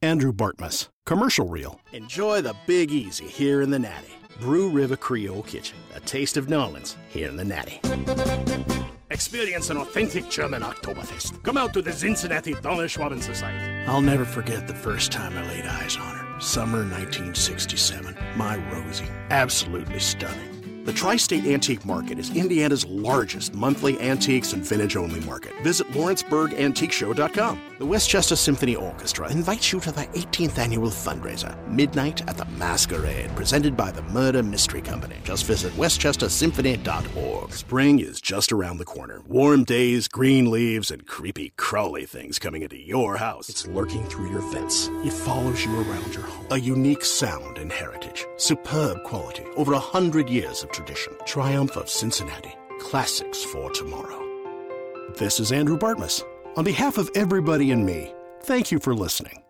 Andrew Bartmus, commercial reel. Enjoy the Big Easy here in the Natty. Brew River Creole Kitchen, a taste of New Orleans here in the Natty. Experience an authentic German Oktoberfest. Come out to the Cincinnati Donner Schwaben Society. I'll never forget the first time I laid eyes on her. Summer 1967. My Rosie. Absolutely stunning. The Tri-State Antique Market is Indiana's largest monthly antiques and vintage-only market. Visit LawrenceburgAntiqueShow.com. The Westchester Symphony Orchestra invites you to the 18th annual fundraiser, Midnight at the Masquerade, presented by the Murder Mystery Company. Just visit westchestersymphony.org. Spring is just around the corner. Warm days, green leaves, and creepy crawly things coming into your house. It's lurking through your fence. It follows you around your home. A unique sound and heritage. Superb quality. Over 100 years of tradition. Triumph of Cincinnati. Classics for tomorrow. This is Andrew Bartmus. On behalf of everybody and me, thank you for listening.